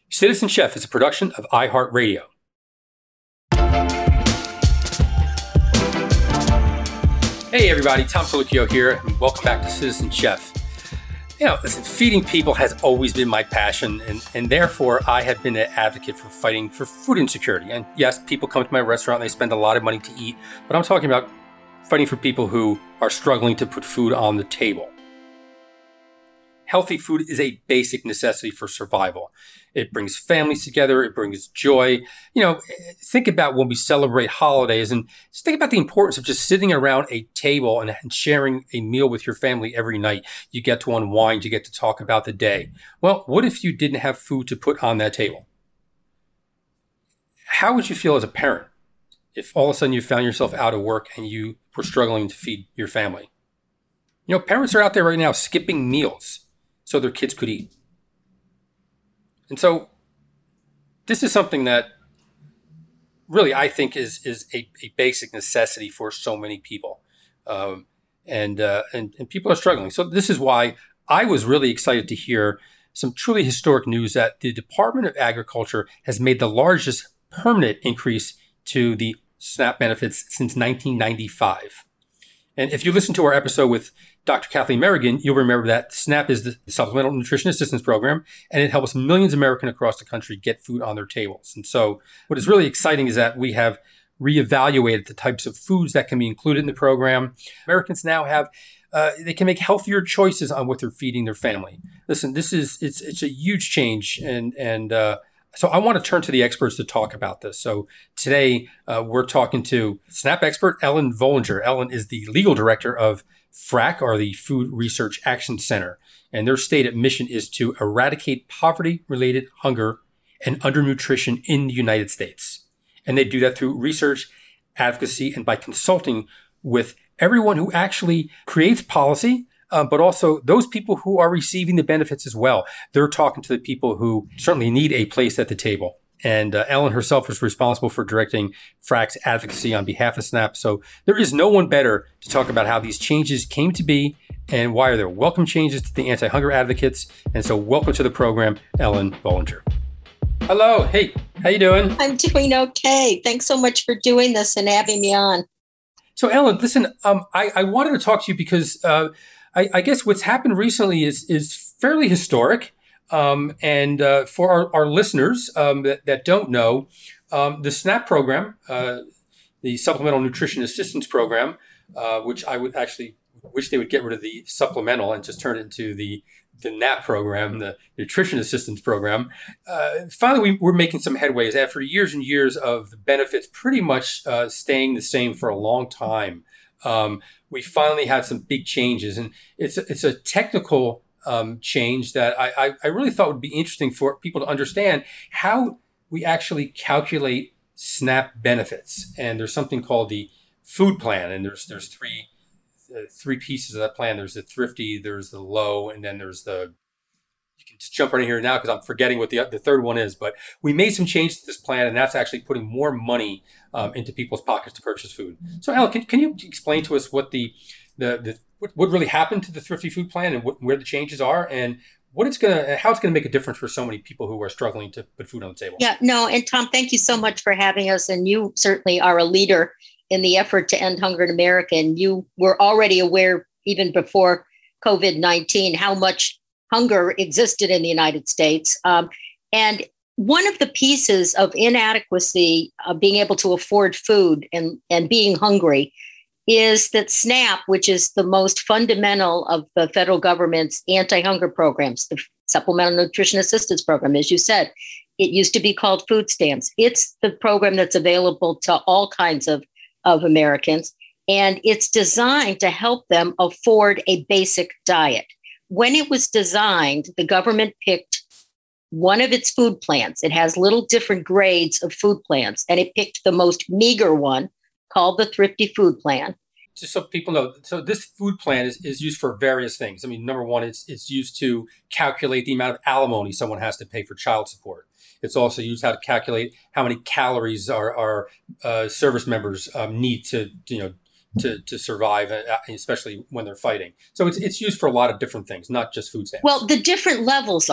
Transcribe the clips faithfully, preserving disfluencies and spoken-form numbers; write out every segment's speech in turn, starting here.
Citizen Chef is a production of iHeartRadio. Hey everybody, Tom Colicchio here, and welcome back to Citizen Chef. You know, listen, feeding people has always been my passion, and, and therefore I have been an advocate for fighting for food insecurity. And yes, people come to my restaurant and they spend a lot of money to eat, but I'm talking about fighting for people who are struggling to put food on the table. Healthy food is a basic necessity for survival. It brings families together. It brings joy. You know, think about when we celebrate holidays, and just think about the importance of just sitting around a table and, and sharing a meal with your family every night. You get to unwind. You get to talk about the day. Well, what if you didn't have food to put on that table? How would you feel as a parent if all of a sudden you found yourself out of work and you were struggling to feed your family? You know, parents are out there right now skipping meals so their kids could eat. And so this is something that really I think is is a, a basic necessity for so many people. Um, and, uh, and and people are struggling. So this is why I was really excited to hear some truly historic news that the Department of Agriculture has made the largest permanent increase to the SNAP benefits since nineteen ninety-five. And if you listen to our episode with Doctor Kathleen Merrigan, you'll remember that SNAP is the Supplemental Nutrition Assistance Program, and it helps millions of Americans across the country get food on their tables. And so what is really exciting is that we have reevaluated the types of foods that can be included in the program. Americans now have, uh, they can make healthier choices on what they're feeding their family. Listen, this is, it's it's a huge change, and, and uh, So I want to turn to the experts to talk about this. So today uh, we're talking to SNAP expert Ellen Vollinger. Ellen is the legal director of FRAC, or the Food Research Action Center. And their stated mission is to eradicate poverty-related hunger and undernutrition in the United States. And they do that through research, advocacy, and by consulting with everyone who actually creates policy, Uh, but also those people who are receiving the benefits as well. They're talking to the people who certainly need a place at the table. And uh, Ellen herself is responsible for directing FRAC's advocacy on behalf of SNAP. So there is no one better to talk about how these changes came to be and why they're welcome changes to the anti-hunger advocates. And so welcome to the program, Ellen Vollinger. Hello. Hey, how you doing? I'm doing okay. Thanks so much for doing this and having me on. So Ellen, listen, um, I, I wanted to talk to you because uh, I, I guess what's happened recently is is fairly historic. Um, and uh, for our, our listeners um, that, that don't know, um, the SNAP program, uh, the Supplemental Nutrition Assistance Program, uh, which I would actually wish they would get rid of the supplemental and just turn it into the, the N A P program, the Nutrition Assistance Program. Uh, finally, we, we're making some headways after years and years of the benefits pretty much uh, staying the same for a long time. Um, we finally had some big changes, and it's a, it's a technical um, change that I, I, I really thought would be interesting for people to understand how we actually calculate SNAP benefits. And there's something called the food plan, and there's there's three uh, three pieces of that plan. There's the thrifty, there's the low, and then there's the, you can just jump right in here now because I'm forgetting what the the third one is. But we made some changes to this plan, and that's actually putting more money um, into people's pockets to purchase food. So, Al, can, can you explain to us what the the, the what, what really happened to the thrifty food plan and what, where the changes are, and what it's gonna how it's gonna make a difference for so many people who are struggling to put food on the table? Yeah, no, and Tom, thank you so much for having us, and you certainly are a leader in the effort to end hunger in America. And you were already aware, even before COVID nineteen, how much hunger existed in the United States. Um, and one of the pieces of inadequacy of being able to afford food and, and being hungry is that SNAP, which is the most fundamental of the federal government's anti-hunger programs, the Supplemental Nutrition Assistance Program, as you said, it used to be called food stamps. It's the program that's available to all kinds of, of Americans, and it's designed to help them afford a basic diet. When it was designed, the government picked one of its food plans. It has little different grades of food plans, and it picked the most meager one called the Thrifty Food Plan. Just so people know, so this food plan is, is used for various things. I mean, number one, it's it's used to calculate the amount of alimony someone has to pay for child support. It's also used how to calculate how many calories our, our uh, service members um, need to, you know, to, to survive, especially when they're fighting. So it's it's used for a lot of different things, not just food stamps. Well, the different levels are.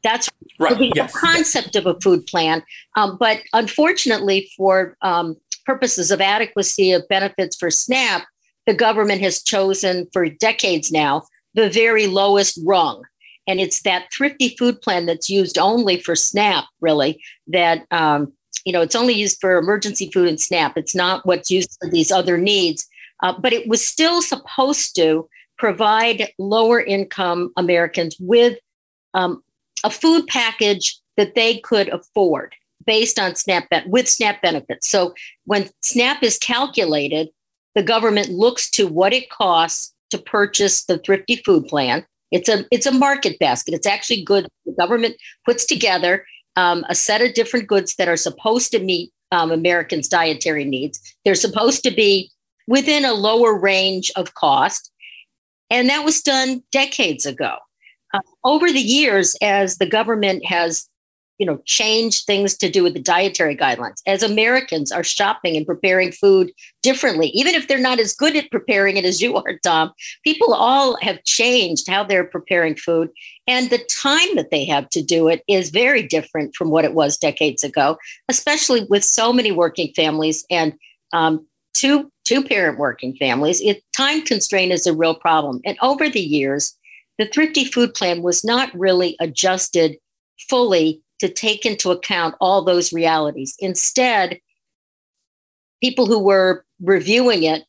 That's right. the Yes. concept of a food plan. Um, but unfortunately, for um, purposes of adequacy of benefits for SNAP, the government has chosen for decades now the very lowest rung. And it's that thrifty food plan that's used only for SNAP, really, that, um, you know, it's only used for emergency food and SNAP. It's not what's used for these other needs. Uh, but it was still supposed to provide lower income Americans with um, a food package that they could afford based on SNAP, with SNAP benefits. So when SNAP is calculated, the government looks to what it costs to purchase the thrifty food plan. It's a it's a market basket. It's actually good. The government puts together um, a set of different goods that are supposed to meet um, Americans' dietary needs. They're supposed to be within a lower range of cost. And that was done decades ago. Uh, over the years, as the government has, you know, changed things to do with the dietary guidelines, as Americans are shopping and preparing food differently, even if they're not as good at preparing it as you are, Tom, people all have changed how they're preparing food. And the time that they have to do it is very different from what it was decades ago, especially with so many working families and um, two, two parent working families. It, time constraint is a real problem. And over the years, the thrifty food plan was not really adjusted fully to take into account all those realities. Instead, people who were reviewing it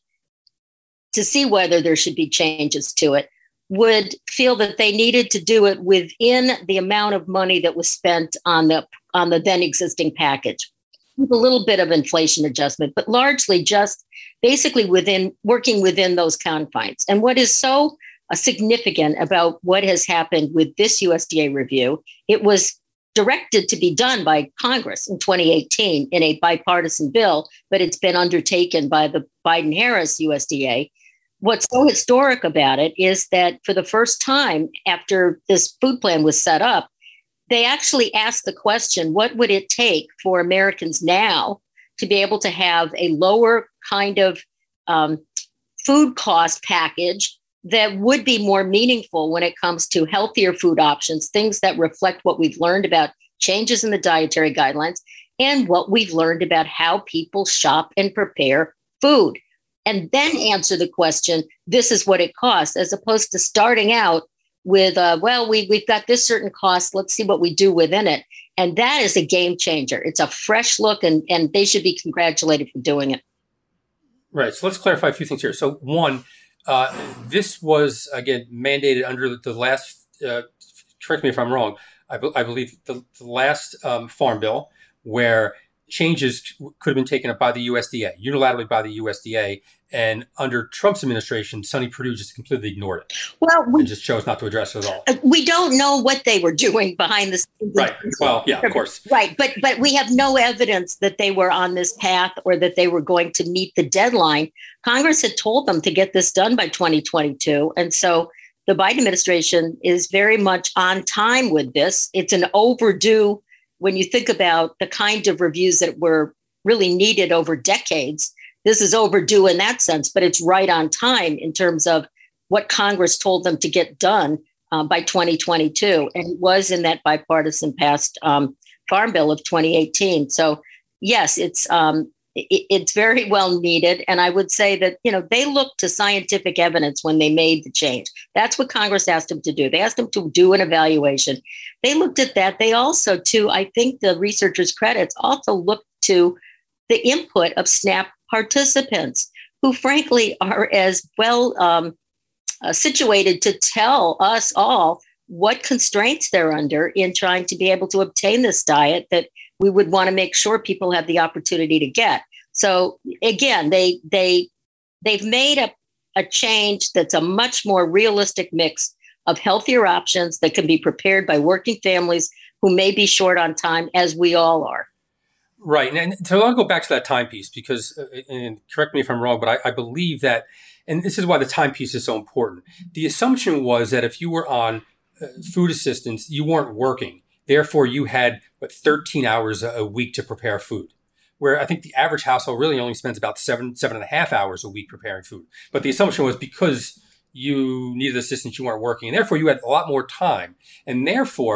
to see whether there should be changes to it would feel that they needed to do it within the amount of money that was spent on the on the then existing package, with a little bit of inflation adjustment, but largely just basically within working within those confines. And what is so uh, significant about what has happened with this U S D A review, it was directed to be done by Congress in twenty eighteen in a bipartisan bill, but it's been undertaken by the Biden-Harris U S D A. What's so historic about it is that for the first time after this food plan was set up, they actually asked the question, what would it take for Americans now to be able to have a lower kind of um, food cost package that would be more meaningful when it comes to healthier food options, things that reflect what we've learned about changes in the dietary guidelines and what we've learned about how people shop and prepare food. And then answer the question, this is what it costs, as opposed to starting out with, uh, well, we, we've got this certain cost, let's see what we do within it. And that is a game changer. It's a fresh look, and, and they should be congratulated for doing it. Right. So let's clarify a few things here. So one, Uh, this was, again, mandated under the, the last, uh, correct me if I'm wrong, I, be, I believe the, the last um, farm bill, where changes could have been taken up by the U S D A, unilaterally by the U S D A. And under Trump's administration, Sonny Perdue just completely ignored it. Well, we, and just chose not to address it at all. We don't know what they were doing behind the scenes. Right. Well, yeah, of course. Right. But but we have no evidence that they were on this path or that they were going to meet the deadline. Congress had told them to get this done by twenty twenty-two. And so the Biden administration is very much on time with this. It's an overdue when you think about the kind of reviews that were really needed over decades. This is overdue in that sense, but it's right on time in terms of what Congress told them to get done uh, by twenty twenty-two. And it was in that bipartisan passed um, Farm Bill of twenty eighteen. So, yes, it's um, it, it's very well needed. And I would say that, you know, they looked to scientific evidence when they made the change. That's what Congress asked them to do. They asked them to do an evaluation. They looked at that. They also, too, I think the researchers' credits also looked to the input of SNAP participants, who frankly are as well um, uh, situated to tell us all what constraints they're under in trying to be able to obtain this diet that we would want to make sure people have the opportunity to get. So again, they they they've made a, a change that's a much more realistic mix of healthier options that can be prepared by working families who may be short on time, as we all are. Right. And, and so I'll go back to that timepiece because, uh, and correct me if I'm wrong, but I, I believe that, and this is why the timepiece is so important. The assumption was that if you were on uh, food assistance, you weren't working. Therefore, you had, what, thirteen hours a, a week to prepare food, where I think the average household really only spends about seven, seven and a half hours a week preparing food. But the assumption was because you needed assistance, you weren't working, and therefore you had a lot more time. And therefore,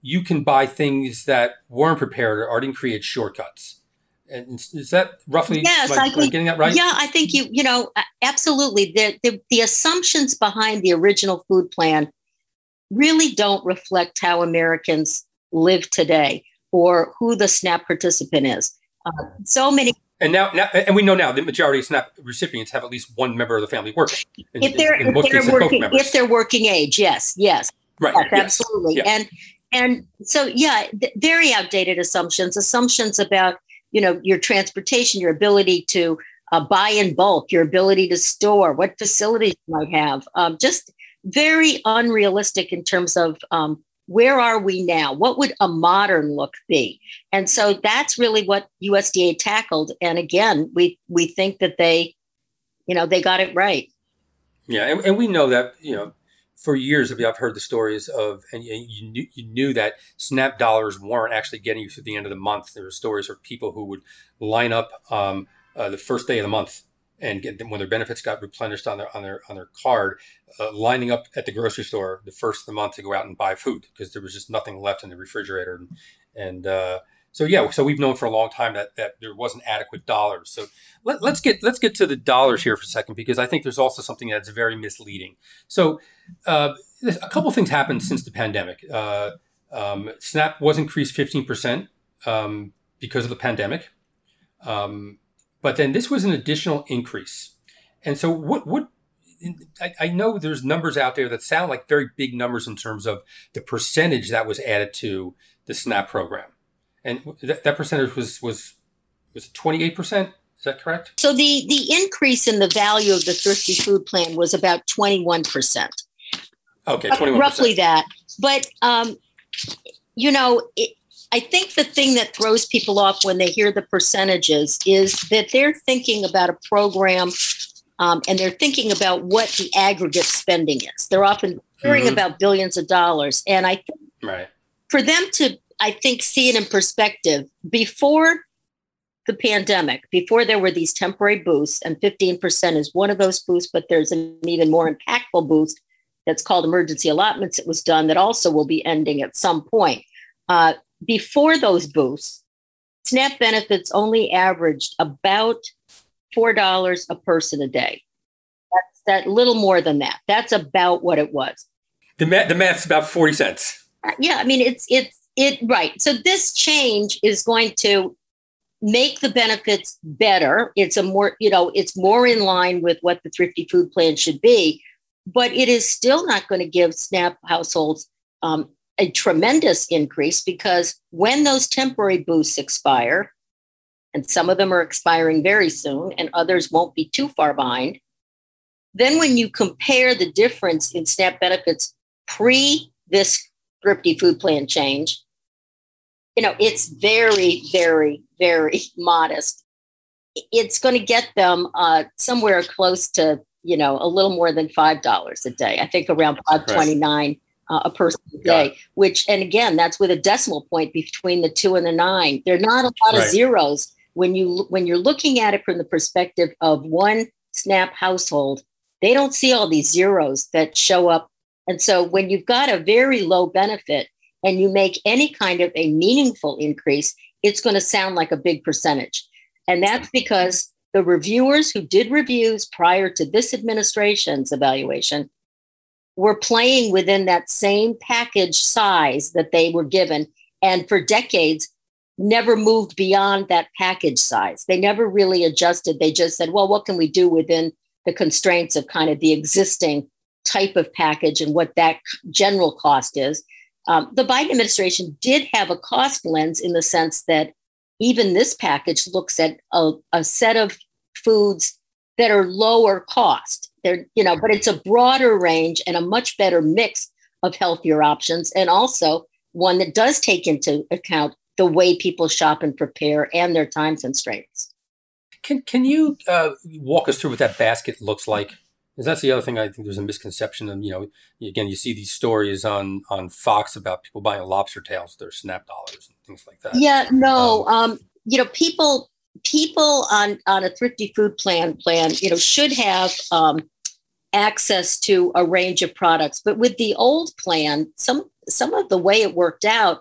you can buy things that weren't prepared or didn't create shortcuts. And is that roughly, Yes, like, I am I think, getting that right? yeah, I think you, you know, absolutely. The, the, the assumptions behind the original food plan really don't reflect how Americans live today or who the SNAP participant is. Uh, so many. And now, now, and we know now the majority of SNAP recipients have at least one member of the family working. In, If they're, in, in if most they're cases, working, both members. if they're working age, yes, yes, right, yes, yes, absolutely. yeah. And, and so, yeah, th- very outdated assumptions, assumptions about, you know, your transportation, your ability to uh, buy in bulk, your ability to store, what facilities you might have, um, just very unrealistic in terms of um, where are we now? What would a modern look be? And so that's really what U S D A tackled. And again, we we think that they, you know, they got it right. Yeah, and, and we know that, you know, for years I've heard the stories of, and you knew, you knew that SNAP dollars weren't actually getting you through the end of the month. There were stories of people who would line up um, uh, the first day of the month and get them when their benefits got replenished on their on their on their card, uh, lining up at the grocery store the first of the month to go out and buy food because there was just nothing left in the refrigerator. And, and uh, so yeah, so we've known for a long time that that there wasn't adequate dollars. So let, let's get let's get to the dollars here for a second, because I think there's also something that's very misleading. So uh, a couple of things happened since the pandemic. Uh, um, SNAP was increased fifteen percent um, because of the pandemic. Um, But then this was an additional increase. And so what, what I, I know there's numbers out there that sound like very big numbers in terms of the percentage that was added to the SNAP program. And that, that percentage was, was, was twenty-eight percent. Is that correct? So the, the increase in the value of the Thrifty Food Plan was about twenty-one percent. Okay, twenty-one percent. Roughly that. But, um, you know, it, I think the thing that throws people off when they hear the percentages is that they're thinking about a program um, and they're thinking about what the aggregate spending is. They're often hearing mm-hmm. about billions of dollars. And I think right. for them to, I think, see it in perspective, before the pandemic, before there were these temporary boosts, and fifteen percent is one of those boosts, but there's an even more impactful boost that's called emergency allotments that was done that also will be ending at some point. Uh, Before those boosts, SNAP benefits only averaged about four dollars a person a day. That's that little more than that. That's about what it was. The math, the math's about forty cents. Yeah, I mean, it's, it's, it, right. So this change is going to make the benefits better. It's a more, you know, it's more in line with what the Thrifty Food Plan should be, but it is still not going to give SNAP households um, a tremendous increase, because when those temporary boosts expire, and some of them are expiring very soon and others won't be too far behind, then when you compare the difference in SNAP benefits pre this Thrifty Food Plan change, you know, it's very, very, very modest. It's going to get them uh, somewhere close to, you know, a little more than five dollars a day. I think around five twenty-nine. Right. Uh, a person a day, which, and again, that's with a decimal point between the two and the nine. There are not a lot right. of zeros when you when you're looking at it from the perspective of one SNAP household. They don't see all these zeros that show up, and so when you've got a very low benefit and you make any kind of a meaningful increase, it's going to sound like a big percentage, and that's because the reviewers who did reviews prior to this administration's evaluation were playing within that same package size that they were given, and for decades never moved beyond that package size. They never really adjusted. They just said, well, what can we do within the constraints of kind of the existing type of package and what that general cost is. Um, the Biden administration did have a cost lens in the sense that even this package looks at a, a set of foods that are lower cost. They're, you know, but it's a broader range and a much better mix of healthier options, and also one that does take into account the way people shop and prepare and their time constraints. Can can you uh, walk us through what that basket looks like? Because that's the other thing I think there's a misconception of. You know, again, you see these stories on on Fox about people buying lobster tails with their SNAP dollars and things like that. Yeah, no, um, um, you know, people people on on a Thrifty Food Plan plan, you know, should have um, access to a range of products. But with the old plan, some some of the way it worked out,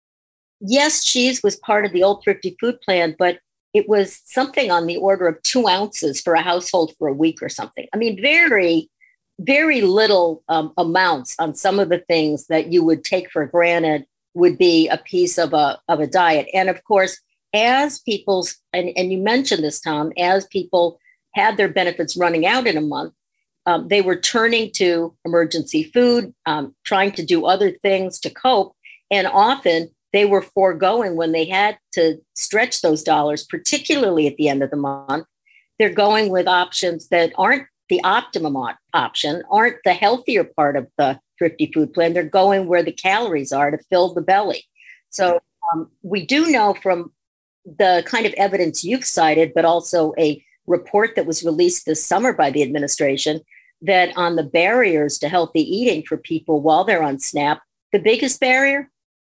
yes, cheese was part of the old Thrifty Food Plan, but it was something on the order of two ounces for a household for a week or something. I mean, very, very little um, amounts on some of the things that you would take for granted would be a piece of a of a diet. And of course, as people's, and, and you mentioned this, Tom, as people had their benefits running out in a month, um, they were turning to emergency food, um, trying to do other things to cope. And often they were foregoing when they had to stretch those dollars, particularly at the end of the month. They're going with options that aren't the optimum op- option, aren't the healthier part of the Thrifty Food Plan. They're going where the calories are to fill the belly. So um, we do know from the kind of evidence you've cited, but also a report that was released this summer by the administration, that on the barriers to healthy eating for people while they're on SNAP, the biggest barrier,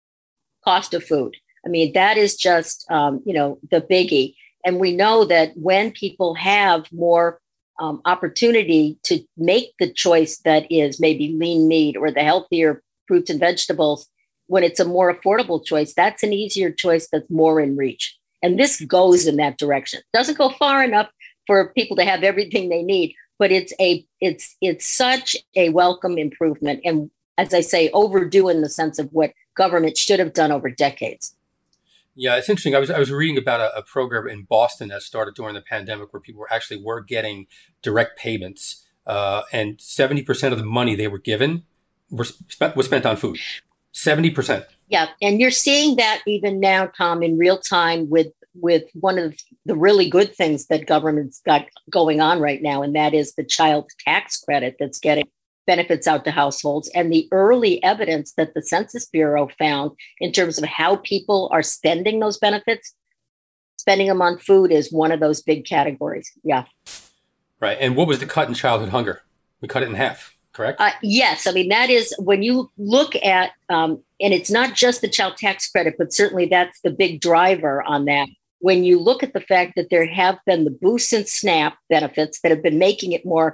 cost of food. I mean, that is just, um, you know, the biggie. And we know that when people have more um, opportunity to make the choice that is maybe lean meat or the healthier fruits and vegetables, when it's a more affordable choice, that's an easier choice that's more in reach. And this goes in that direction. Doesn't go far enough for people to have everything they need, but it's a it's it's such a welcome improvement. And as I say, overdue in the sense of what government should have done over decades. Yeah, it's interesting. I was I was reading about a, a program in Boston that started during the pandemic where people were actually were getting direct payments, uh, and seventy percent of the money they were given were spent, was spent on food. seventy percent. Yeah, and you're seeing that even now, Tom, in real time with with one of the really good things that government's got going on right now, and that is the child tax credit that's getting benefits out to households, and the early evidence that the Census Bureau found in terms of how people are spending those benefits, spending them on food is one of those big categories. Yeah. Right. And what was the cut in childhood hunger? We cut it in half, correct? Uh, yes. I mean, that is when you look at, um, and it's not just the child tax credit, but certainly that's the big driver on that. When you look at the fact that there have been the boosts in SNAP benefits that have been making it more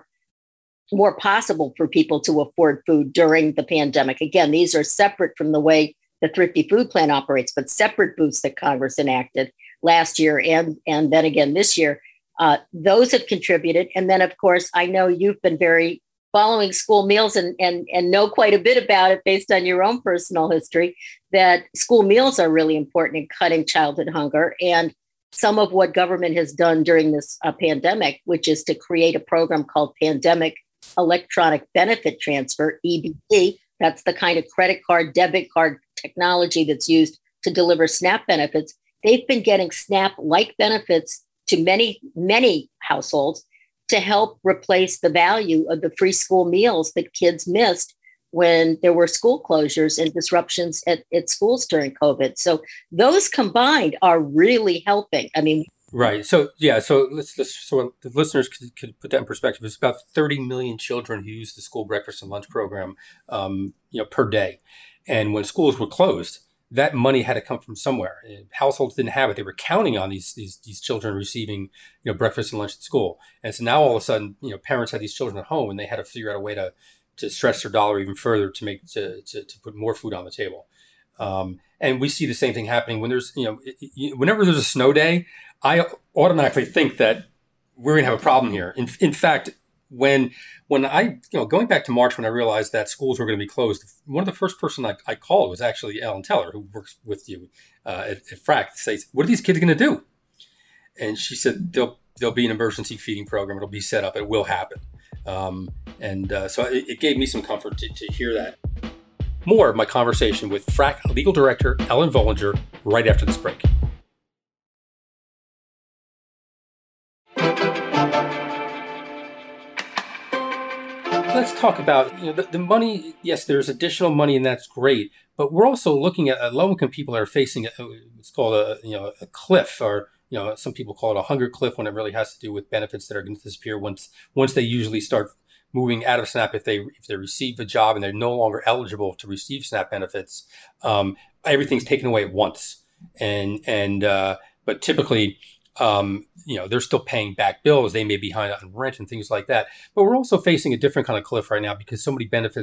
more possible for people to afford food during the pandemic. Again, these are separate from the way the Thrifty Food Plan operates, but separate boosts that Congress enacted last year and, and then again this year. Uh, those have contributed. And then, of course, I know you've been very following school meals and, and, and know quite a bit about it based on your own personal history, that school meals are really important in cutting childhood hunger. And some of what government has done during this uh, pandemic, which is to create a program called Pandemic Electronic Benefit Transfer, E B T. That's the kind of credit card, debit card technology that's used to deliver SNAP benefits. They've been getting SNAP-like benefits to many, many households to help replace the value of the free school meals that kids missed when there were school closures and disruptions at, at schools during COVID. So those combined are really helping. I mean, right. So, yeah. So let's, let's so the listeners could, could put that in perspective. It's about thirty million children who use the school breakfast and lunch program, um, you know, per day. And when schools were closed, that money had to come from somewhere. Households didn't have it. They were counting on these these these children receiving, you know, breakfast and lunch at school. And so now all of a sudden, you know, parents had these children at home and they had to figure out a way to to stretch their dollar even further to make to to, to put more food on the table. Um, and we see the same thing happening when there's, you know, it, it, whenever there's a snow day, I automatically think that we're going to have a problem here. In, in fact, when when I, you know, going back to March when I realized that schools were going to be closed, one of the first person I, I called was actually Ellen Teller, who works with you uh, at, at F R A C, to say, what are these kids going to do? And she said, there'll, there'll be an emergency feeding program. It'll be set up. It will happen. Um, and uh, so it, it gave me some comfort to, to hear that. More of my conversation with F R A C Legal Director Ellen Vollinger right after this break. Let's talk about, you know, the, the money. Yes, there's additional money, and that's great. But we're also looking at uh, low-income people are facing a, it's called a you know a cliff, or you know some people call it a hunger cliff, when it really has to do with benefits that are going to disappear once once they usually start moving out of SNAP. If they if they receive a job and they're no longer eligible to receive SNAP benefits, um, everything's taken away at once. And and uh, but typically, um, you know, they're still paying back bills. They may be behind on rent and things like that. But we're also facing a different kind of cliff right now because so many benefits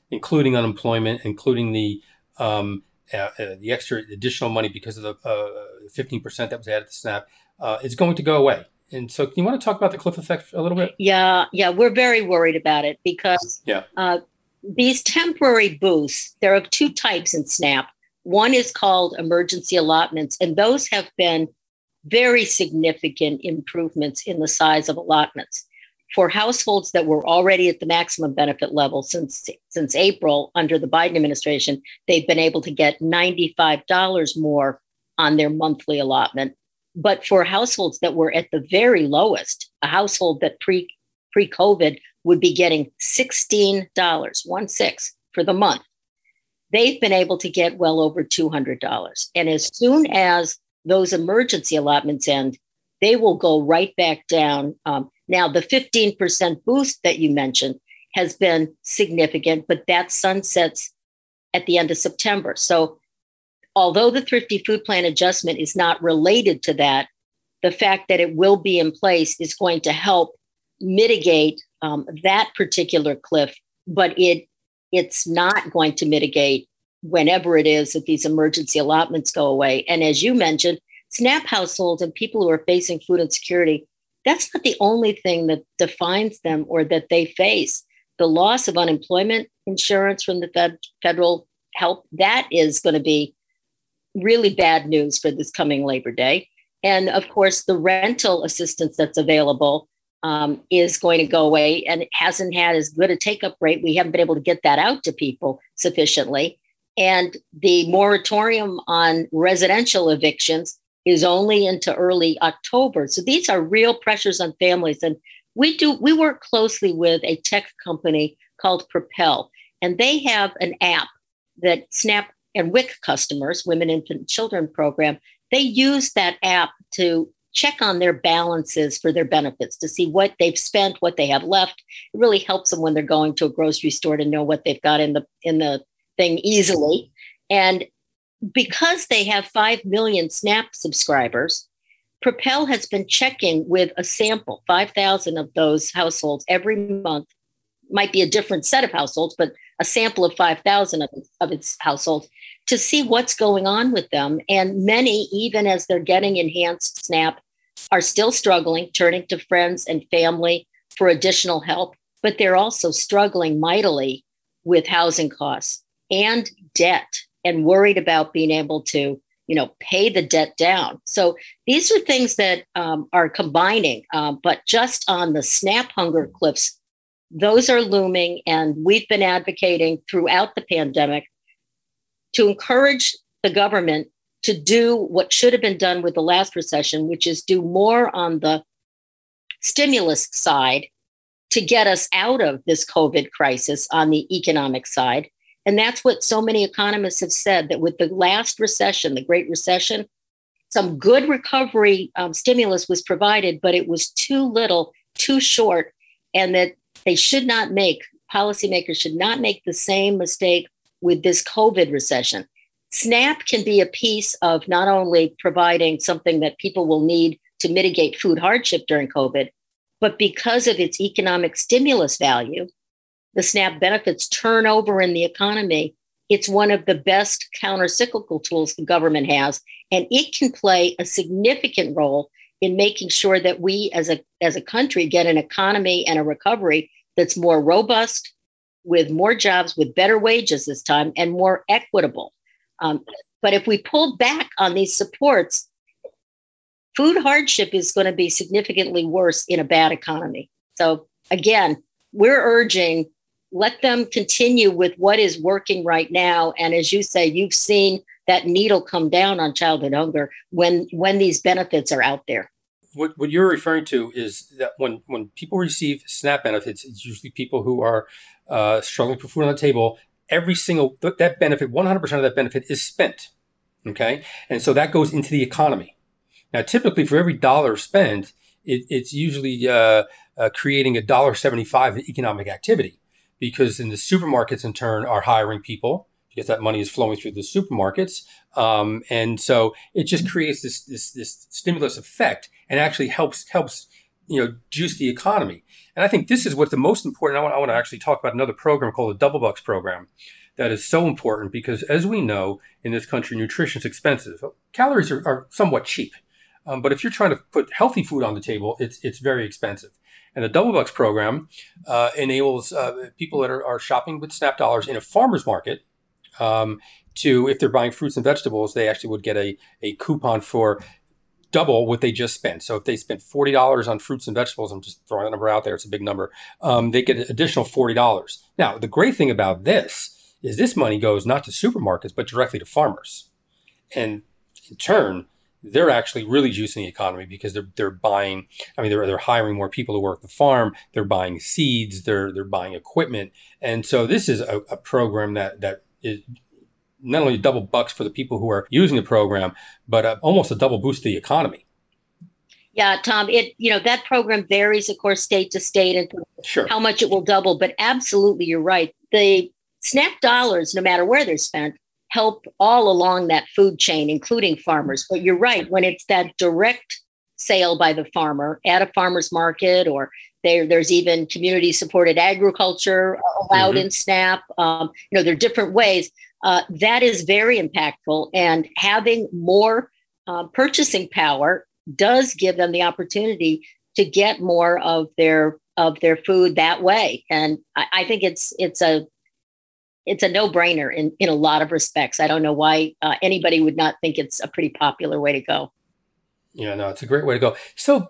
including unemployment, including the um, uh, uh, the extra additional money because of the uh, fifteen percent that was added to SNAP, uh, is going to go away. And so, can you want to talk about the cliff effect a little bit? Yeah, yeah, we're very worried about it because yeah. uh, these temporary boosts, there are two types in SNAP. One is called emergency allotments, and those have been very significant improvements in the size of allotments. For households that were already at the maximum benefit level since, since April under the Biden administration, they've been able to get ninety-five dollars more on their monthly allotment. But for households that were at the very lowest, a household that pre, pre-COVID would be getting sixteen dollars, one six, for the month, they've been able to get well over two hundred dollars. And as soon as those emergency allotments end, they will go right back down. Um, now, the fifteen percent boost that you mentioned has been significant, but that sunsets at the end of September. So although the Thrifty Food Plan adjustment is not related to that, the fact that it will be in place is going to help mitigate um, that particular cliff, but it it's not going to mitigate whenever it is that these emergency allotments go away. And as you mentioned, SNAP households and people who are facing food insecurity, that's not the only thing that defines them or that they face. The loss of unemployment insurance from the fed, federal help, that is going to be really bad news for this coming Labor Day. And of course, the rental assistance that's available um, is going to go away, and it hasn't had as good a take-up rate. We haven't been able to get that out to people sufficiently. And the moratorium on residential evictions is only into early October. So these are real pressures on families. And we do we work closely with a tech company called Propel, and they have an app that SNAP and W I C customers, Women, Infant, and Children program, they use that app to check on their balances for their benefits, to see what they've spent, what they have left. It really helps them when they're going to a grocery store to know what they've got in the in the thing easily. And because they have five million SNAP subscribers, Propel has been checking with a sample, five thousand of those households every month. Might be a different set of households, but a sample of five thousand of, of its households to see what's going on with them. And many, even as they're getting enhanced SNAP, are still struggling, turning to friends and family for additional help, but they're also struggling mightily with housing costs and debt and worried about being able to, you know, pay the debt down. So these are things that um, are combining, um, but just on the SNAP hunger cliffs, those are looming. And we've been advocating throughout the pandemic to encourage the government to do what should have been done with the last recession, which is do more on the stimulus side to get us out of this COVID crisis on the economic side. And that's what so many economists have said, that with the last recession, the Great Recession, some good recovery um, stimulus was provided, but it was too little, too short, and that they should not make, policymakers should not make the same mistake with this COVID recession. SNAP can be a piece of not only providing something that people will need to mitigate food hardship during COVID, but because of its economic stimulus value, the SNAP benefits turnover in the economy, it's one of the best counter-cyclical tools the government has, and it can play a significant role in making sure that we as a, as a country get an economy and a recovery that's more robust, with more jobs, with better wages this time, and more equitable. Um, but if we pull back on these supports, food hardship is going to be significantly worse in a bad economy. So again, we're urging, let them continue with what is working right now. And as you say, you've seen that needle come down on childhood hunger when, when these benefits are out there. What, what you're referring to is that when, when people receive SNAP benefits, it's usually people who are uh, struggling for food on the table. Every single, that benefit, one hundred percent of that benefit is spent, okay? And so that goes into the economy. Now, typically for every dollar spent, it, it's usually uh, uh, creating a one dollar seventy-five in economic activity, because in the supermarkets in turn are hiring people because that money is flowing through the supermarkets. Um, and so it just creates this, this, this stimulus effect and actually helps, helps you know, juice the economy. And I think this is what's the most important. I want, I want to actually talk about another program called the Double Bucks program that is so important because, as we know, in this country, nutrition is expensive. Calories are, are somewhat cheap. Um, but if you're trying to put healthy food on the table, it's it's very expensive. And the Double Bucks program uh, enables uh, people that are, are shopping with SNAP dollars in a farmer's market um, to, if they're buying fruits and vegetables, they actually would get a, a coupon for double what they just spent. So if they spent forty dollars on fruits and vegetables, I'm just throwing that number out there, it's a big number, um, they get an additional forty dollars. Now, the great thing about this is this money goes not to supermarkets, but directly to farmers. And in turn, they're actually really juicing the economy because they're they're buying, I mean, they're they're hiring more people to work the farm, they're buying seeds, they're they're buying equipment. And so this is a, a program that that is not only double bucks for the people who are using the program, but uh, almost a double boost to the economy. Yeah, Tom, it, you know, that program varies, of course, state to state and sure. how much it will double, but absolutely, you're right. The SNAP dollars, no matter where they're spent, help all along that food chain, including farmers. But you're right, when it's that direct sale by the farmer at a farmer's market, or there, there's even community supported agriculture allowed mm-hmm. in SNAP, um, you know, there are different ways. Uh, that is very impactful. And having more uh, purchasing power does give them the opportunity to get more of their of their food that way. And I, I think it's it's a It's a no-brainer in, in a lot of respects. I don't know why uh, anybody would not think it's a pretty popular way to go. Yeah, no, it's a great way to go. So,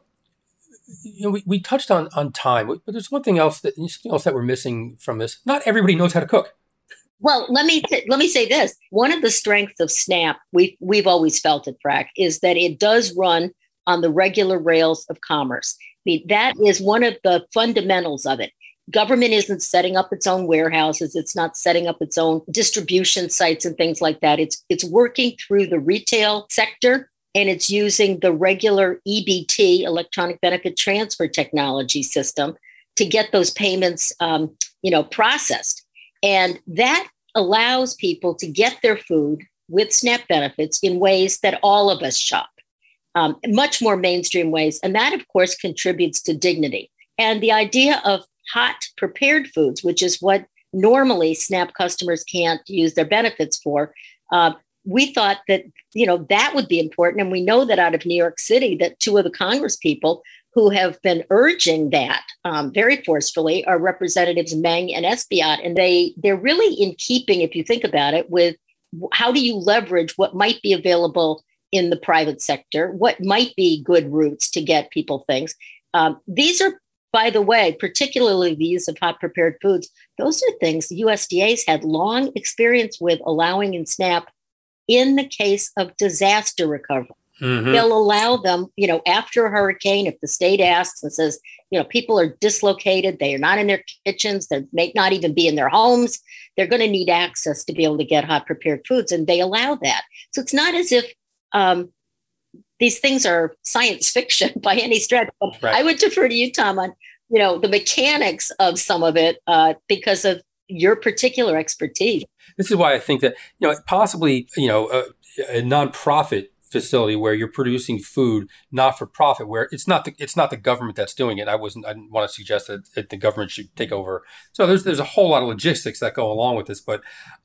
you know, we, we touched on on time, but there's one thing else that something else that we're missing from this. Not everybody knows how to cook. Well, let me t- let me say this. One of the strengths of SNAP, we've we've always felt it, Frack, is that it does run on the regular rails of commerce. I mean, that is one of the fundamentals of it. Government isn't setting up its own warehouses. It's not setting up its own distribution sites and things like that. It's it's working through the retail sector, and it's using the regular E B T, electronic benefit transfer technology system, to get those payments, um, you know, processed. And that allows people to get their food with SNAP benefits in ways that all of us shop, um, much more mainstream ways. And that, of course, contributes to dignity. And the idea of hot prepared foods, which is what normally SNAP customers can't use their benefits for. Uh, we thought that, you know, that would be important. And we know that out of New York City, that two of the Congress people who have been urging that um, very forcefully are Representatives Meng and Espaillat. And they, they're really in keeping, if you think about it, with how do you leverage what might be available in the private sector, what might be good routes to get people things. Um, these are, by the way, particularly the use of hot prepared foods, those are things the U S D A's had long experience with allowing in SNAP in the case of disaster recovery. Mm-hmm. They'll allow them, you know, after a hurricane, if the state asks and says, you know, people are dislocated, they are not in their kitchens, they may not even be in their homes, they're going to need access to be able to get hot prepared foods, and they allow that. So it's not as if um, these things are science fiction by any stretch. But right. I would defer to you, Tom, on, you know, the mechanics of some of it uh, because of your particular expertise. This is why I think that, you know, possibly, you know, a, a nonprofit facility where you're producing food not for profit, where it's not the it's not the government that's doing it. I wasn't I didn't want to suggest that, that the government should take over. So there's there's a whole lot of logistics that go along with this. But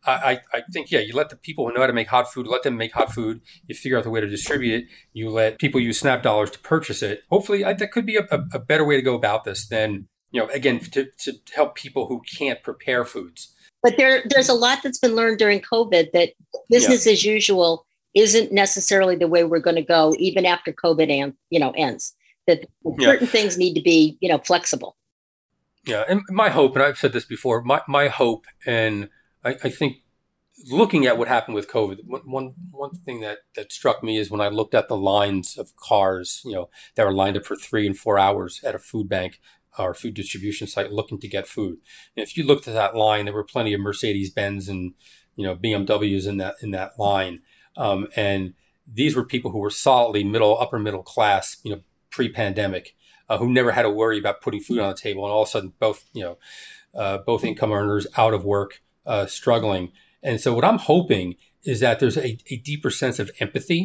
I I think yeah, you let the people who know how to make hot food, let them make hot food. You figure out the way to distribute it. You let people use SNAP dollars to purchase it. Hopefully, I, that could be a, a, a better way to go about this than, you know, again, to to help people who can't prepare foods. But there there's a lot that's been learned during COVID that business yeah. as usual isn't necessarily the way we're going to go, even after COVID and, you know, ends. That certain yeah. things need to be, you know, flexible. Yeah, and my hope, and I've said this before, my, my hope, and I, I think looking at what happened with COVID, one one thing that, that struck me is when I looked at the lines of cars, you know, that were lined up for three and four hours at a food bank or food distribution site looking to get food. And if you looked at that line, there were plenty of Mercedes-Benz and, you know, B M Ws in that in that line. Um, and these were people who were solidly middle, upper middle class, you know, pre-pandemic, uh, who never had to worry about putting food on the table. And all of a sudden, both, you know, uh, both income earners out of work, uh, struggling. And so what I'm hoping is that there's a, a deeper sense of empathy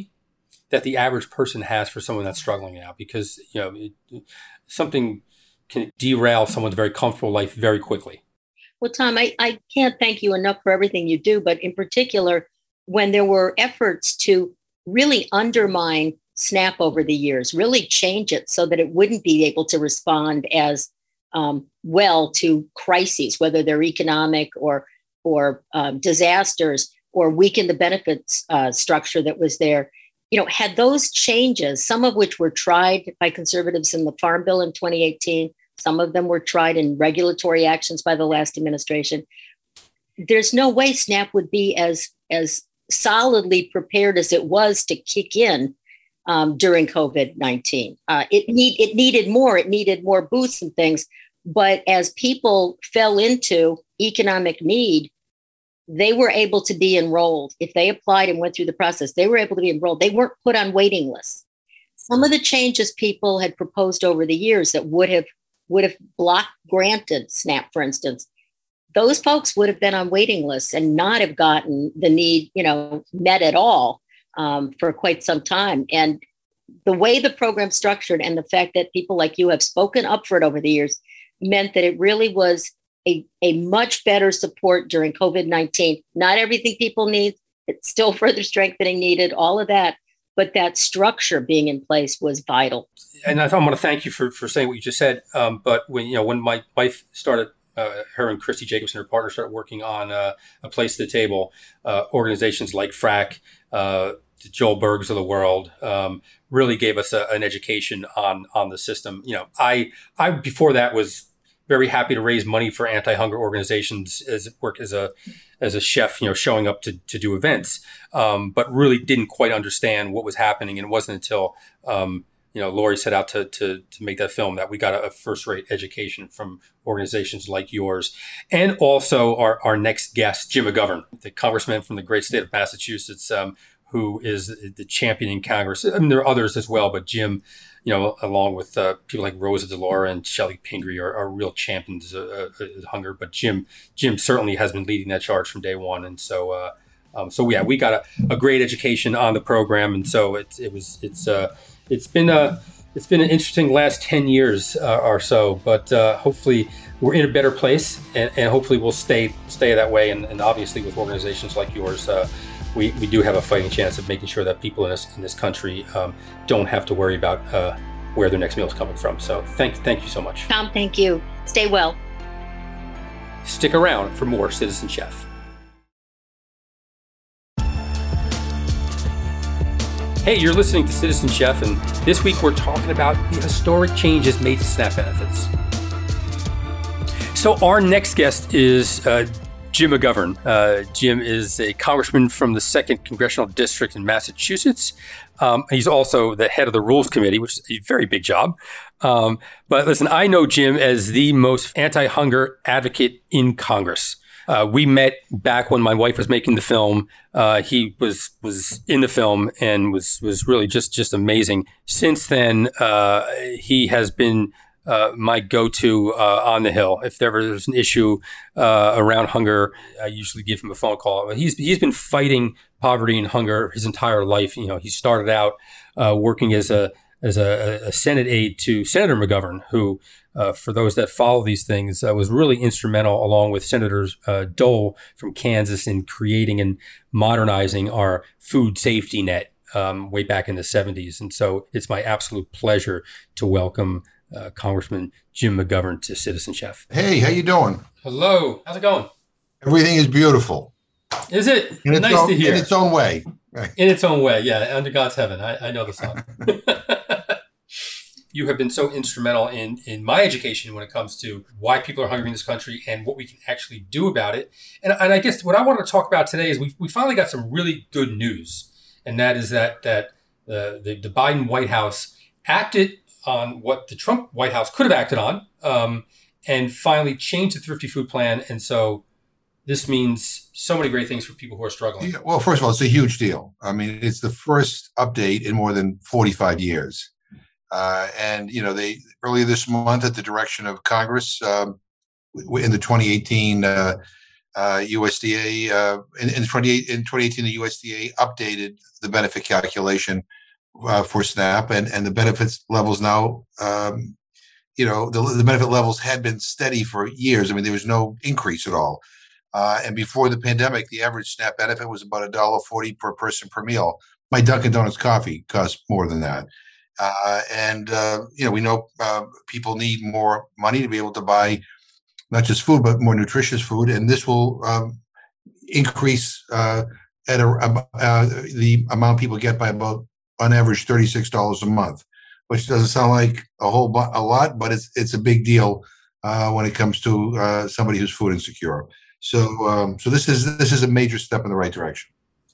that the average person has for someone that's struggling now, because, you know, it, something can derail someone's very comfortable life very quickly. Well, Tom, I, I can't thank you enough for everything you do, but in particular, when there were efforts to really undermine SNAP over the years, really change it so that it wouldn't be able to respond as um, well to crises, whether they're economic or or um, disasters, or weaken the benefits uh, structure that was there. You know, had those changes, some of which were tried by conservatives in the Farm Bill in twenty eighteen, some of them were tried in regulatory actions by the last administration. There's no way SNAP would be as as solidly prepared as it was to kick in um, during COVID nineteen. Uh, it need it needed more. It needed more boosts and things. But as people fell into economic need, they were able to be enrolled. If they applied and went through the process, they were able to be enrolled. They weren't put on waiting lists. Some of the changes people had proposed over the years that would have would have blocked granted SNAP, for instance, those folks would have been on waiting lists and not have gotten the need, you know, met at all um, for quite some time. And the way the program's structured and the fact that people like you have spoken up for it over the years meant that it really was a, a much better support during COVID nineteen. Not everything people need. It's still further strengthening needed, all of that. But that structure being in place was vital. And I want to thank you for, for saying what you just said. Um, but when, you know, when my wife started, uh, her and Christy Jacobson, her partner, started working on uh, A Place at the Table, uh, organizations like F R A C, uh, the Joel Bergs of the world, um, really gave us a, an education on on the system. You know, I I before that was very happy to raise money for anti-hunger organizations as work as a as a chef, you know, showing up to to do events, um, but really didn't quite understand what was happening. And it wasn't until um, you know, Lori set out to to to make that film that we got a, a first-rate education from organizations like yours, and also our our next guest, Jim McGovern, the congressman from the great state of Massachusetts, um, who is the champion in Congress. I mean, there are others as well, but Jim, you know, along with uh, people like Rosa DeLauro and Shelley Pingree are, are real champions of, of, of hunger. But Jim, Jim certainly has been leading that charge from day one. And so, uh, um, so yeah, we got a, a great education on the program. And so it, it was, it's, uh, it's been a, it's been an interesting last ten years uh, or so, but uh, hopefully we're in a better place, and, and hopefully we'll stay, stay that way. And, and obviously with organizations like yours, uh, We, we do have a fighting chance of making sure that people in this in this country um, don't have to worry about uh, where their next meal is coming from. So thank thank you so much. Tom, thank you. Stay well. Stick around for more Citizen Chef. Hey, you're listening to Citizen Chef, and this week we're talking about the historic changes made to SNAP benefits. So our next guest is uh, Jim McGovern. Uh, Jim is a congressman from the second Congressional District in Massachusetts. Um, he's also the head of the Rules Committee, which is a very big job. Um, but listen, I know Jim as the most anti-hunger advocate in Congress. Uh, we met back when my wife was making the film. Uh, he was was in the film and was was really just just amazing. Since then, uh, he has been Uh, my go-to uh, on the Hill. If there ever there's an issue uh, around hunger, I usually give him a phone call. He's he's been fighting poverty and hunger his entire life. You know, he started out uh, working as a as a, a Senate aide to Senator McGovern, who, uh, for those that follow these things, uh, was really instrumental, along with Senator uh, Dole from Kansas, in creating and modernizing our food safety net um, way back in the seventies. And so it's my absolute pleasure to welcome Uh, Congressman Jim McGovern to Citizen Chef. Hey, how you doing? Hello. How's it going? Everything is beautiful. Is it? In its Nice own, to hear. In its own way. Right. In its own way, yeah. Under God's heaven. I, I know the song. You have been so instrumental in, in my education when it comes to why people are hungry in this country and what we can actually do about it. And, and I guess what I want to talk about today is we we finally got some really good news. And that is that, that uh, the, the Biden White House acted on what the Trump White House could have acted on, um, and finally changed the Thrifty Food Plan. And so this means so many great things for people who are struggling. Yeah, well, first of all, it's a huge deal. I mean, it's the first update in more than forty-five years. Uh, and, you know, they earlier this month, at the direction of Congress, um, in the twenty eighteen uh, Uh, U S D A uh, in, in, twenty, in twenty eighteen, the U S D A updated the benefit calculation uh, for SNAP, and, and the benefits levels now, um, you know, the, the benefit levels had been steady for years. I mean, there was no increase at all. Uh, and before the pandemic, the average SNAP benefit was about a dollar forty per person per meal. My Dunkin' Donuts coffee costs more than that. Uh, and, uh, you know, we know uh, people need more money to be able to buy not just food, but more nutritious food. And this will um, increase uh, at a, uh, the amount people get by about, on average, thirty-six dollars a month, which doesn't sound like a whole bu- a lot, but it's it's a big deal uh, when it comes to uh, somebody who's food insecure. So, um, so this is this is a major step in the right direction.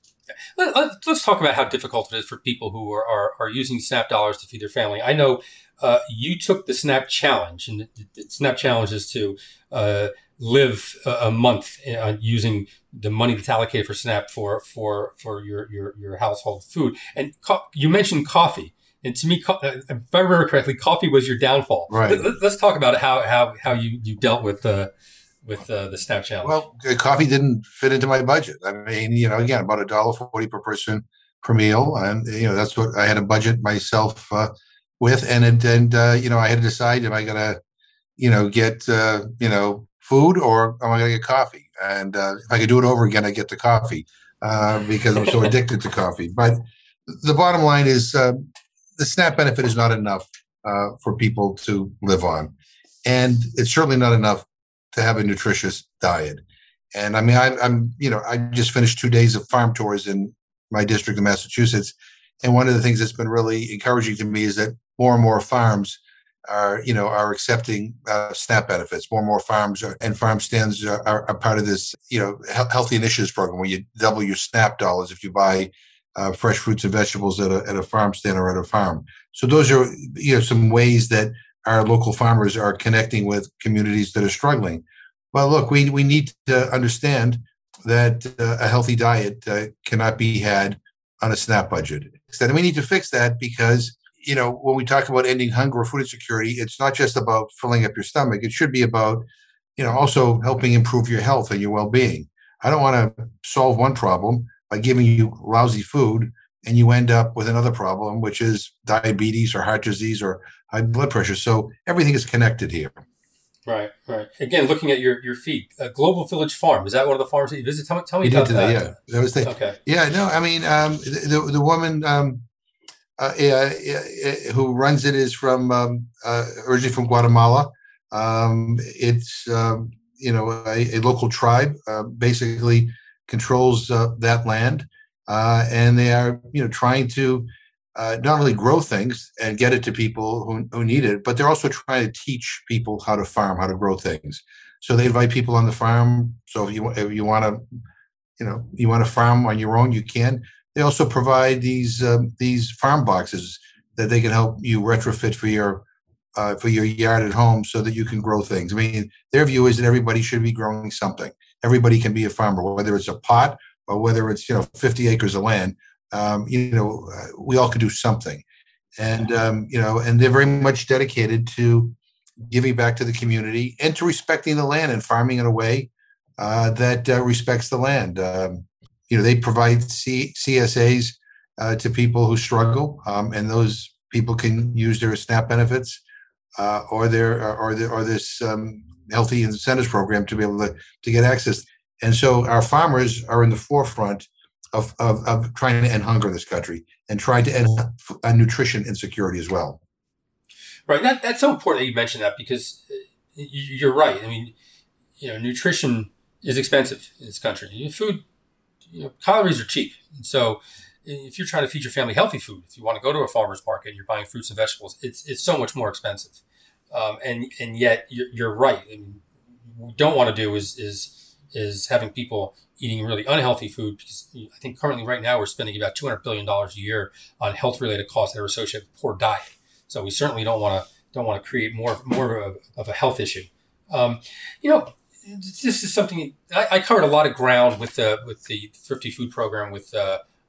Let, let, let's talk about how difficult it is for people who are, are, are using SNAP dollars to feed their family. I know uh, you took the SNAP challenge, and the, the SNAP challenge is to uh, live a, a month uh, using the money that's allocated for SNAP for for for your your, your household food. And co- you mentioned coffee. And to me, co- if I remember correctly, coffee was your downfall. Right. Let, let's talk about how how how you, you dealt with uh, with uh, the SNAP challenge. Well, coffee didn't fit into my budget. I mean, you know, again, about a dollar forty per person per meal, and you know, that's what I had to budget myself uh, with. And it, and uh, you know, I had to decide: am I going to, you know, get uh, you know food, or am I going to get coffee? And uh, if I could do it over again, I get the coffee uh, because I'm so addicted to coffee. But the bottom line is, uh, the SNAP benefit is not enough uh, for people to live on, and it's certainly not enough to have a nutritious diet. And I mean, I, I'm, you know, I just finished two days of farm tours in my district of Massachusetts. And one of the things that's been really encouraging to me is that more and more farms are, you know, are accepting uh, SNAP benefits. More and more farms are, and farm stands are, are, are part of this, you know, he- healthy initiatives program where you double your SNAP dollars if you buy uh, fresh fruits and vegetables at a, at a farm stand or at a farm. So those are, you know, some ways that our local farmers are connecting with communities that are struggling. Well, look, we we need to understand that uh, a healthy diet uh, cannot be had on a SNAP budget. And we need to fix that because, you know, when we talk about ending hunger or food insecurity, it's not just about filling up your stomach. It should be about, you know, also helping improve your health and your well-being. I don't want to solve one problem by giving you lousy food and you end up with another problem, which is diabetes or heart disease or high blood pressure. So everything is connected here. Right, right. Again, looking at your, your feed, uh, Global Village Farm, is that one of the farms that you visit? Tell me, tell me We about did today, that. yeah. That was the, okay. Yeah, no, I mean, um, the, the woman um, uh, uh, uh, who runs it is from, um, uh, originally from Guatemala. Um, it's, um, you know, a, a local tribe, uh, basically controls uh, that land. Uh, and they are, you know, trying to uh, not only grow things and get it to people who, who need it, but they're also trying to teach people how to farm, how to grow things. So they invite people on the farm. So if you if you want to, you know, you want to farm on your own, you can. They also provide these um, these farm boxes that they can help you retrofit for your uh, for your yard at home, so that you can grow things. I mean, their view is that everybody should be growing something. Everybody can be a farmer, whether it's a pot or whether it's, you know, fifty acres of land. Um, you know, uh, we all can do something, and um, you know, and they're very much dedicated to giving back to the community and to respecting the land and farming in a way uh, that uh, respects the land. Um, you know, they provide C- CSAs uh, to people who struggle, um, and those people can use their SNAP benefits uh, or their or their or this um, healthy incentives program to be able to to get access. And so our farmers are in the forefront of, of, of trying to end hunger in this country and trying to end uh, nutrition insecurity as well. Right. That, that's so important that you mentioned that, because you're right. I mean, you know, nutrition is expensive in this country. Food, you know, calories are cheap. And so if you're trying to feed your family healthy food, if you want to go to a farmer's market and you're buying fruits and vegetables, it's it's so much more expensive. Um, and and yet you're, you're right. I mean, what we don't want to do is is is having people eating really unhealthy food, because I think currently right now we're spending about two hundred billion dollars a year on health-related costs that are associated with poor diet. So we certainly don't want to don't want to create more more of a, of a health issue. Um, you know, this is something I, I covered a lot of ground with the with the Thrifty Food Program with uh,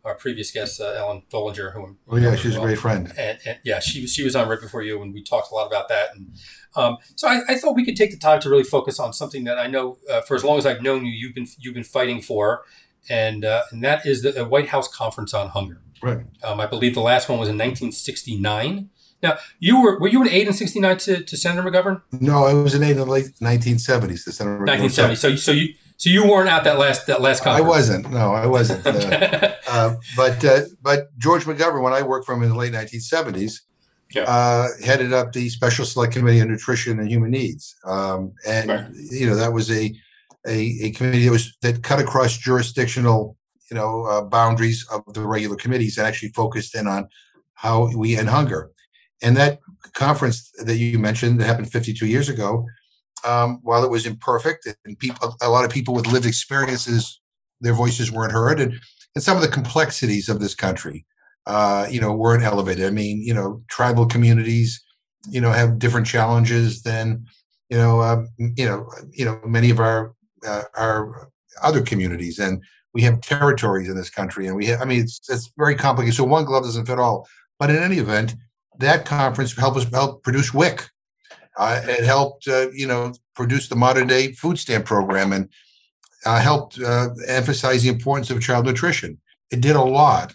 our previous guest, uh, Ellen Dollinger, who oh yeah, she's well. a great friend. And, and yeah, she was she was on right before you, and we talked a lot about that. And um, so I, I thought we could take the time to really focus on something that I know uh, for as long as I've known you, you've been you've been fighting for, and uh, and that is the, the White House Conference on Hunger. Right. Um, I believe the last one was in nineteen sixty-nine. Now, you were were you an aide in sixty-nine to, to Senator McGovern? No, I was an aide in the late nineteen seventies to Senator McGovern. nineteen seventy. So so you so you weren't at that last that last conference. I wasn't. No, I wasn't. Uh, uh, but uh, but George McGovern, when I worked for him in the late nineteen seventies, yeah. uh, headed up the Special Select Committee on Nutrition and Human Needs, um, and right. you know that was a, a a committee that was that cut across jurisdictional you know uh, boundaries of the regular committees and actually focused in on how we end hunger. And that conference that you mentioned that happened fifty-two years ago, um, while it was imperfect and people, a lot of people with lived experiences, their voices weren't heard, and, and some of the complexities of this country, uh, you know, weren't elevated. I mean, you know, tribal communities, you know, have different challenges than, you know, um, you know, you know, many of our uh, our other communities, and we have territories in this country, and we have, I mean, it's, it's very complicated. So one glove doesn't fit all. But in any event, that conference helped us help produce W I C. Uh, it helped, uh, you know, produce the modern day food stamp program, and uh, helped uh, emphasize the importance of child nutrition. It did a lot,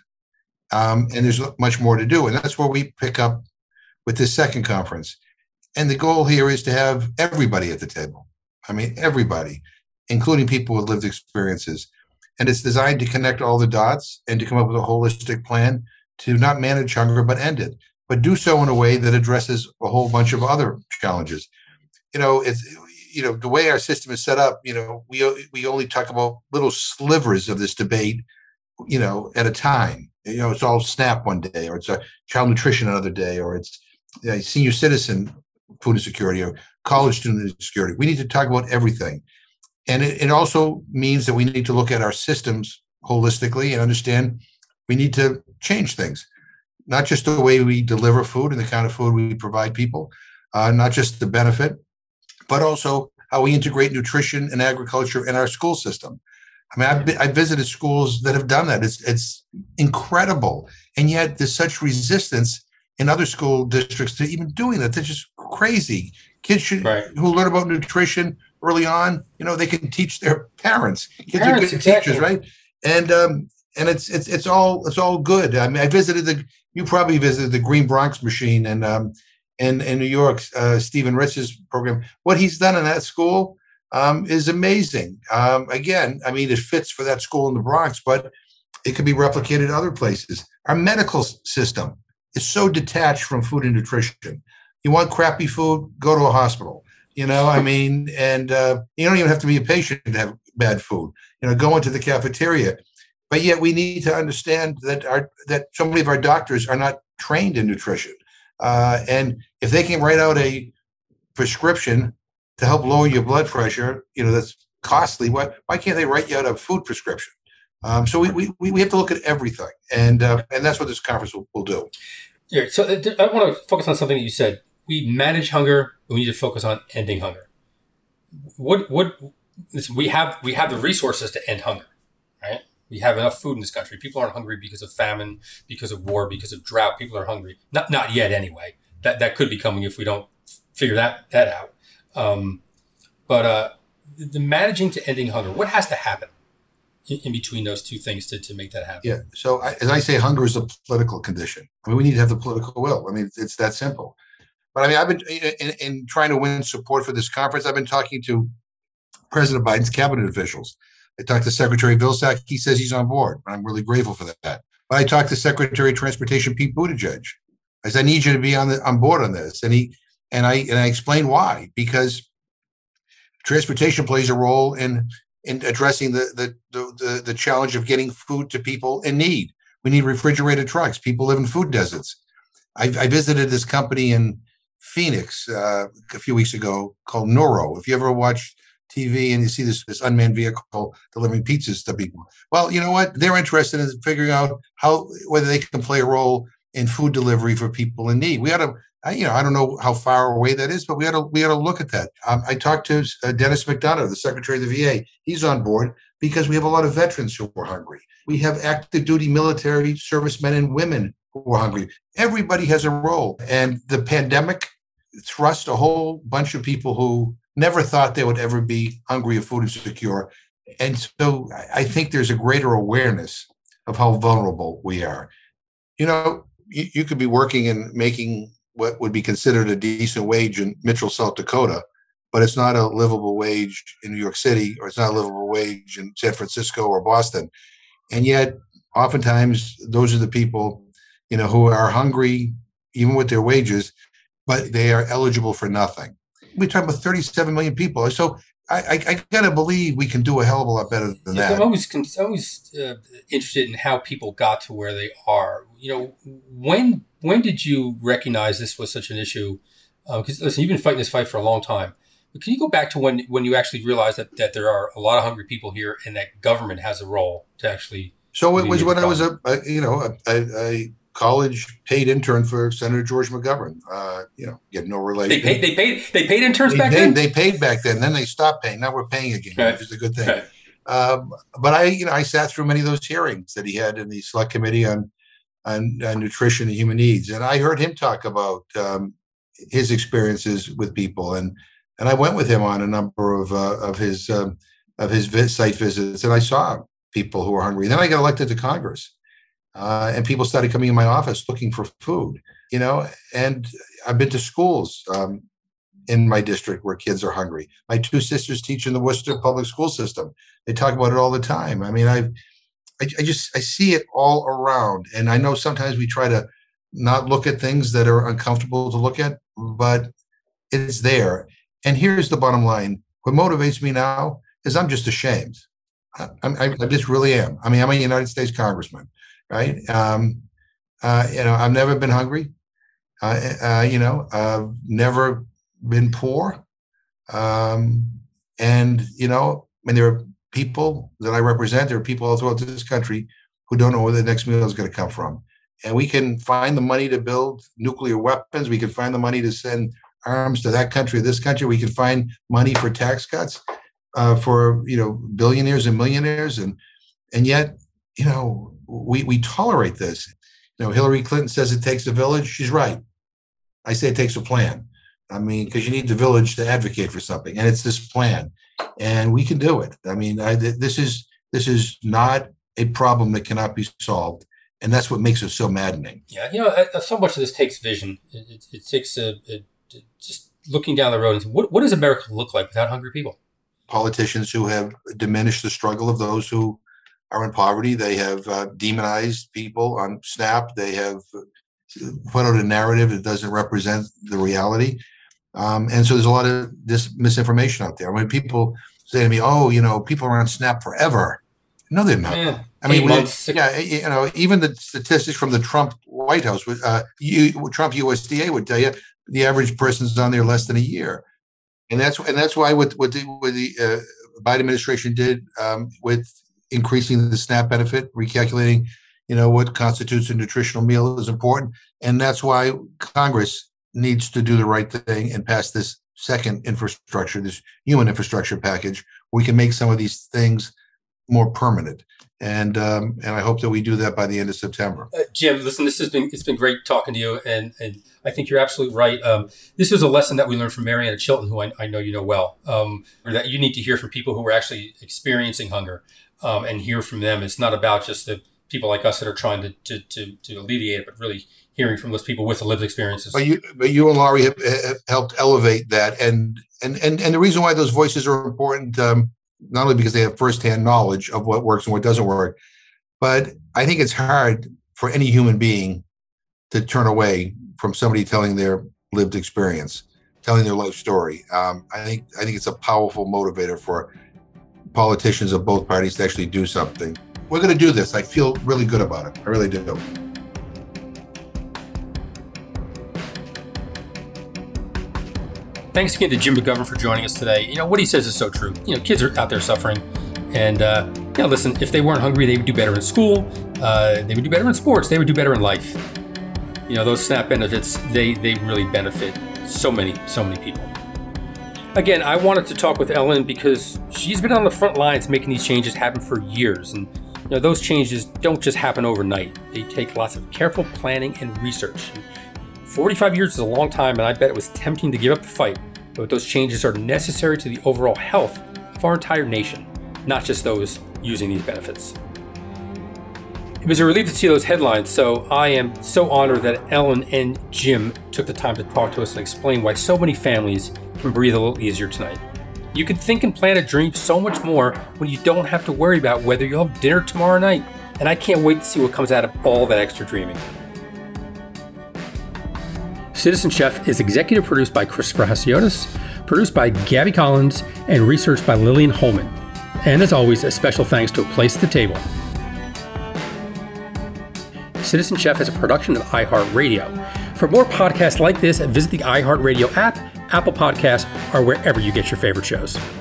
um, and there's much more to do. And that's where we pick up with this second conference. And the goal here is to have everybody at the table. I mean, everybody, including people with lived experiences. And it's designed to connect all the dots and to come up with a holistic plan to not manage hunger, but end it. But do so in a way that addresses a whole bunch of other challenges. You know, it's you know the way our system is set up. You know, we we only talk about little slivers of this debate, you know, at a time. You know, it's all SNAP one day, or it's a child nutrition another day, or it's you know, senior citizen food insecurity, or college student insecurity. We need to talk about everything, and it, it also means that we need to look at our systems holistically and understand we need to change things. Not just the way we deliver food and the kind of food we provide people, uh, not just the benefit, but also how we integrate nutrition and agriculture in our school system. I mean, I've, I've visited schools that have done that. It's it's incredible. And yet there's such resistance in other school districts to even doing that. They're just crazy. Kids should, right. who learn about nutrition early on, you know, they can teach their parents. Kids parents, are good exactly. teachers, right? And um, and it's it's it's all it's all good. I mean, I visited the you probably visited the Green Bronx Machine and um in in New York, uh, Stephen Ritz's program. What he's done in that school um, is amazing. Um, again, I mean, it fits for that school in the Bronx, but it can be replicated other places. Our medical system is so detached from food and nutrition. You want crappy food, go to a hospital. You know, I mean, and uh, you don't even have to be a patient to have bad food. You know, go into the cafeteria. But yet we need to understand that our that so many of our doctors are not trained in nutrition. Uh, and if they can write out a prescription to help lower your blood pressure, you know, that's costly. Why why can't they write you out a food prescription? Um, so we, we we have to look at everything, and uh, and that's what this conference will, will do. Yeah. So I want to focus on something that you said. We manage hunger, but we need to focus on ending hunger. What what we have we have the resources to end hunger, right? We have enough food in this country. People aren't hungry because of famine, because of war, because of drought. People are hungry. Not not yet, anyway. That that could be coming if we don't figure that that out. Um, but uh, the managing to ending hunger, what has to happen in, in between those two things to, to make that happen? Yeah. So I, as I say, hunger is a political condition. I mean, we need to have the political will. I mean, it's, it's that simple. But I mean, I've been in, in trying to win support for this conference. I've been talking to President Biden's cabinet officials. I talked to Secretary Vilsack. He says he's on board. I'm really grateful for that. But I talked to Secretary of Transportation Pete Buttigieg. I said, I need you to be on the on board on this. And he and I and I explained why. Because transportation plays a role in in addressing the the the, the, the challenge of getting food to people in need. We need refrigerated trucks. People live in food deserts. I, I visited this company in Phoenix uh, a few weeks ago called Nuro. If you ever watch T V and you see this, this unmanned vehicle delivering pizzas to people, well, you know what? They're interested in figuring out how whether they can play a role in food delivery for people in need. We ought to, I, you know, I don't know how far away that is, but we ought to we ought to look at that. Um, I talked to uh, Dennis McDonough, the Secretary of the V A. He's on board. because we have a lot of veterans who are hungry. We have active duty military servicemen and women who are hungry. Everybody has a role. And the pandemic thrust a whole bunch of people who never thought they would ever be hungry or food insecure. And so I think there's a greater awareness of how vulnerable we are. You know, you, you could be working and making what would be considered a decent wage in Mitchell, South Dakota, but it's not a livable wage in New York City, or it's not a livable wage in San Francisco or Boston. And yet, oftentimes, those are the people, you know, who are hungry, even with their wages, but they are eligible for nothing. We're talking about thirty-seven million people. So I, I, I got to believe we can do a hell of a lot better than yeah, that. I'm always, I'm always uh, interested in how people got to where they are. You know, when when did you recognize this was such an issue? Because, uh, listen, you've been fighting this fight for a long time. But can you go back to when, when you actually realized that, that there are a lot of hungry people here and that government has a role to actually... So it was when I was a, a you know, a, a, a college paid intern for Senator George McGovern. Uh, you know, get no relation. They paid. They paid. They paid interns they back paid, then. They paid back then. Then they stopped paying. Now we're paying again, right. which is a good thing. Right. Um, but I, you know, I sat through many of those hearings that he had in the Select Committee on on, on Nutrition and Human Needs, and I heard him talk about um, his experiences with people, and and I went with him on a number of uh, of his um, of his vi- site visits, and I saw people who were hungry. Then I got elected to Congress. Uh, and people started coming in my office looking for food, you know, and I've been to schools um, in my district where kids are hungry. My two sisters teach in the Worcester public school system. They talk about it all the time. I mean, I've, I, I just, I see it all around. And I know sometimes we try to not look at things that are uncomfortable to look at, but it's there. And here's the bottom line. What motivates me now is I'm just ashamed. I, I, I just really am. I mean, I'm a United States congressman. Right. Um, uh, you know, I've never been hungry. Uh, uh, you know, I've never been poor. Um, and, you know, I mean, there are people that I represent. There are people all throughout this country who don't know where the next meal is going to come from. And we can find the money to build nuclear weapons. We can find the money to send arms to that country or this country. We can find money for tax cuts uh, for, you know, billionaires and millionaires. And, and yet, you know, we, we tolerate this. You know, Hillary Clinton says it takes a village. She's right. I say it takes a plan. I mean, because you need the village to advocate for something, and it's this plan, and we can do it. I mean, I, this is this is not a problem that cannot be solved, and that's what makes it so maddening. Yeah, you know, so much of this takes vision. It, it, it takes a, a, just looking down the road and saying, what what does America look like without hungry people? Politicians who have diminished the struggle of those who are in poverty. They have uh, demonized people on SNAP. They have put out a narrative that doesn't represent the reality. Um, and so there's a lot of this misinformation out there. I mean, people say to me, oh, you know, people are on SNAP forever. No, they're not. Yeah, I mean, we, yeah, you know, even the statistics from the Trump White House, uh, you, Trump U S D A would tell you the average person's on there less than a year. And that's and that's why what, what the, what the uh, Biden administration did um, with increasing the SNAP benefit, recalculating, you know, what constitutes a nutritional meal is important. And that's why Congress needs to do the right thing and pass this second infrastructure, this human infrastructure package. We can make some of these things more permanent. And um, and I hope that we do that by the end of September. Uh, Jim, listen, this has been, it's been great talking to you. And, and I think you're absolutely right. Um, this is a lesson that we learned from Mariana Chilton, who I, I know you know well, um, that you need to hear from people who are actually experiencing hunger. Um, and hear from them. It's not about just the people like us that are trying to to to, to alleviate it, but really hearing from those people with the lived experiences. But you, but you and Laurie have, have helped elevate that, and and and and the reason why those voices are important, um, not only because they have firsthand knowledge of what works and what doesn't work, but I think it's hard for any human being to turn away from somebody telling their lived experience, telling their life story. Um, I think I think it's a powerful motivator for politicians of both parties to actually do something. We're going to do this. I feel really good about it. I really do. Thanks again to Jim McGovern for joining us today. You know, what he says is so true. You know, kids are out there suffering. And, uh, you know, listen, if they weren't hungry, they would do better in school. Uh, they would do better in sports. They would do better in life. You know, those SNAP benefits, they, they really benefit so many, so many people. Again, I wanted to talk with Ellen because She's been on the front lines making these changes happen for years. And you know, those changes don't just happen overnight. They take lots of careful planning and research. And forty-five years is a long time, and I bet it was tempting to give up the fight. But those changes are necessary to the overall health of our entire nation, not just those using these benefits. It was a relief to see those headlines, so I am so honored that Ellen and Jim took the time to talk to us and explain why so many families can breathe a little easier tonight. You can think and plan a dream so much more when you don't have to worry about whether you'll have dinner tomorrow night, and I can't wait to see what comes out of all that extra dreaming. Citizen Chef is executive produced by Christopher Hasiotis, produced by Gabby Collins, and researched by Lillian Holman. And as always, a special thanks to A Place at the Table. Citizen Chef is a production of iHeartRadio. For more podcasts like this, visit the iHeartRadio app, Apple Podcasts, or wherever you get your favorite shows.